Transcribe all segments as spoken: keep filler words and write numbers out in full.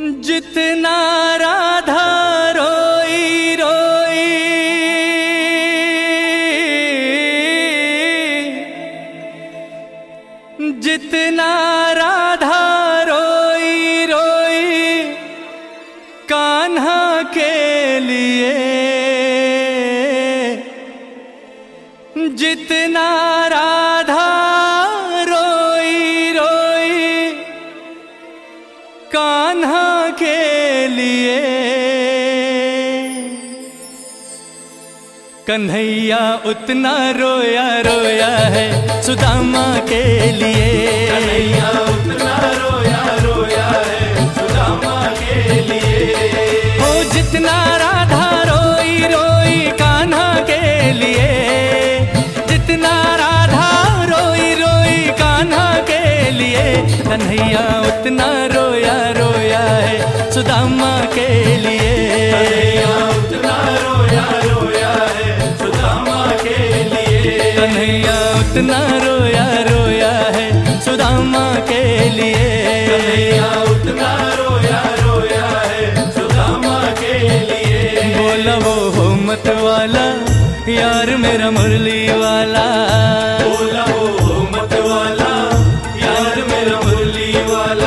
जितना राधा रोई रोई जितना राधा रोई रोई कान्हा के लिए, जितना राधा रोई रोई कान्हा के लिए, कन्हैया उतना रोया रोया है सुदामा के लिए। कन्हैया उतना रोया रोया है सुदामा के लिए। ओ जितना राधा रोई रोई कान्हा के लिए, जितना राधा रोई रोई कान्हा के लिए, कन्हैया उतना रोया रोया है सुदामा के लिए। कन्हैया उतना रोया रोया है सुदामा के लिए। कन्हैया उतना रोया रोया है सुदामा के लिए। कन्हैया उतना रोया रोया है सुदामा के लिए। बोला वो हो मत वाला यार मेरा मुरली वाला, बोला वो मत वाला यार मेरा मुरली वाला।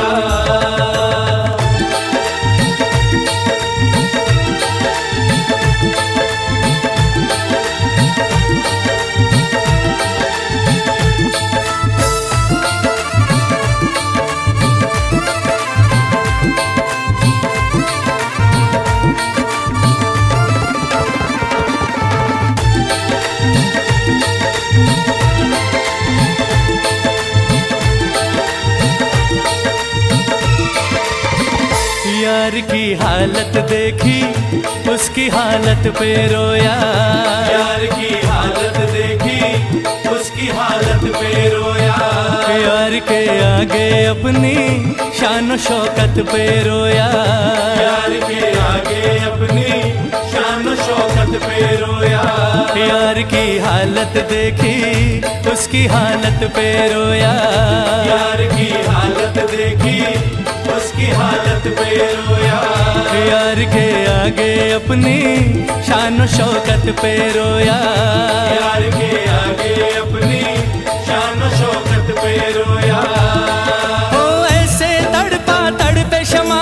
यार की हालत देखी उसकी हालत पे रोया, यार की हालत देखी उसकी हालत पे रोया। यार के आगे अपनी शान शौकत पे रोया, यार के आगे अपनी शान शौकत पे रोया। यार की हालत देखी उसकी हालत पे रोया, यार की हालत देखी उसकी हालत पे रोया। यार के आगे अपनी शान शौकत पे रोया, यार के आगे अपनी शान शौकत पे रोया। ओ ऐसे तड़पा तड़पे क्षमा,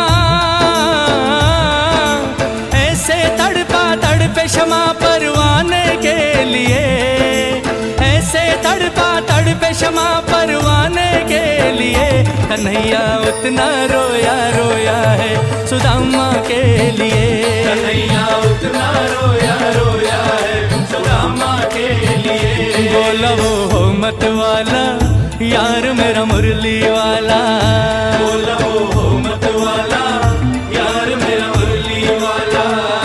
ऐसे तड़पा तड़पे क्षमा परवाने के लिए, ऐसे तड़पा तड़पे क्षमा परवाने के लिए, कन्हैया उतना रोया रोया है सुदामा के लिए। कन्हैया उतना रोया रोया है सुदामा के लिए। बोला वो हो मत वाला यार मेरा मुरली वाला, बोला वो मत वाला यार मेरा मुरली वाला।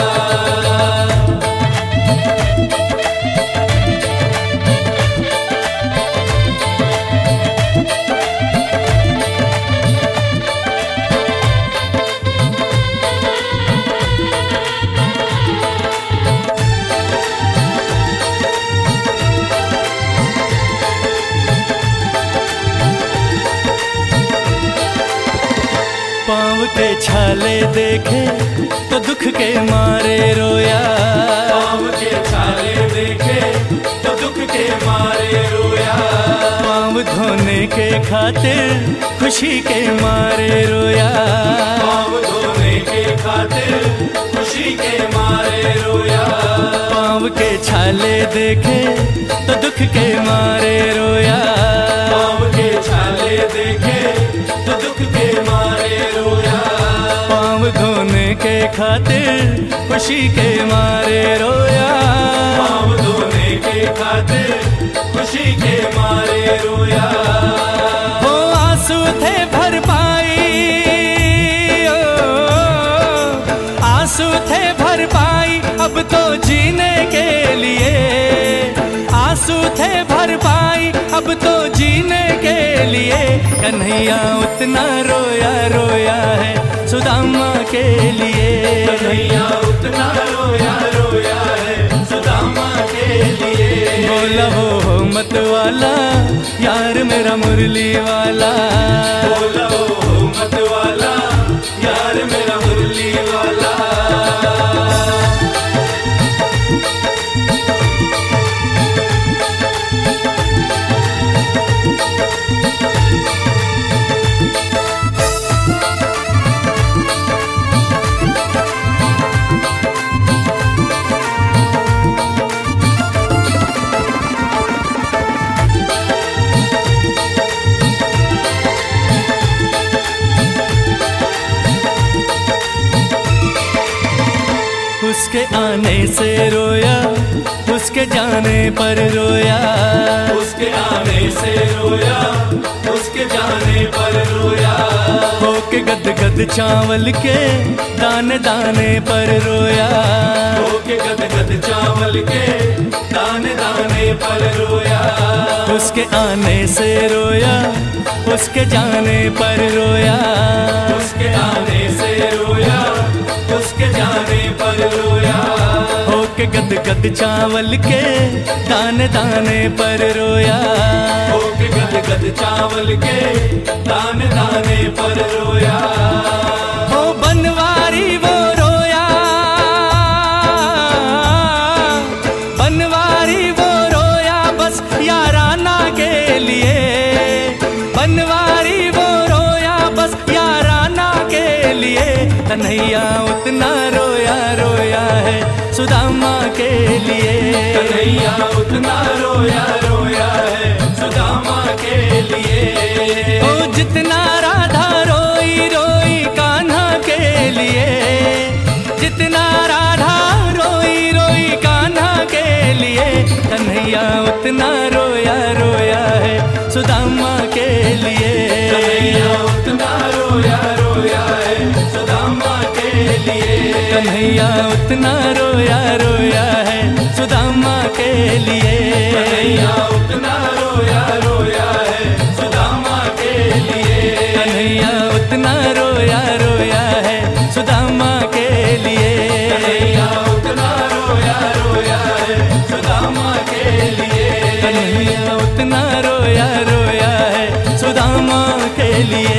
पाँव के छाले देखे तो दुख के मारे रोया, पाँव के छाले देखे तो दुख के मारे रोया। पाँव धोने के खातिर खुशी के मारे रोया, पाँव धोने के खातिर खुशी के मारे रोया। पाँव के छाले देखे तो दुख के मारे रोया, पाँव के छाले देखे तो दुख के मारे रोया। पाँव धोने के खातिर खुशी के मारे रोया, पाँव धोने के खातिर खुशी के मारे रोया। हो आंसू थे भर पाई, ओ आंसू थे भर पाई अब तो जीने के लिए, आंसू थे भर पाई अब तो जीने के लिए, कन्हैया उतना रोया रोया है सुदामा के लिए। कन्हैया उतना रोया रोया है सुदामा के लिए। बोला वो हो मत वाला यार मेरा मुरली वाला, बोला वो मत वाला यार उसके आने से रोया, उसके जाने पर रोया, उसके आने से रोया, उसके जाने पर रोया। होके गद गद चावल के दाने दाने पर रोया, होके गद गद चावल के दाने दाने पर रोया। उसके आने से रोया, उसके जाने पर रोया, उसके आने से रोया, उसके जाने पर रोया। होके गद गद चावल के दाने दाने पर रोया, होके गद गद चावल के दाने दाने पर रोया। ओ बनवारी वो रोया, बनवारी वो रोया बस याराना के लिए, बनवारी वो रोया बस याराना के लिए। कन्हैया उतना रोया रोया है सुदामा के लिए, कन्हैया उतना रोया रोया है सुदामा के लिए। ओ जितना राधा रोई रोई कान्हा के लिए, जितना राधा रोई रोई कान्हा के लिए। कन्हैया उतना रोया रोया है सुदामा के लिए, कन्हैया उतना रोया रोया है सुदामा के लिए। कन्हैया उतना रोया रोया है सुदामा के लिए, कन्हैया उतना रोया रोया है सुदामा के लिए। कन्हैया उतना रोया रोया है सुदामा के लिए, कन्हैया उतना रोया रोया है सुदामा के लिए। कन्हैया उतना रोया रोया है सुदामा के लिए।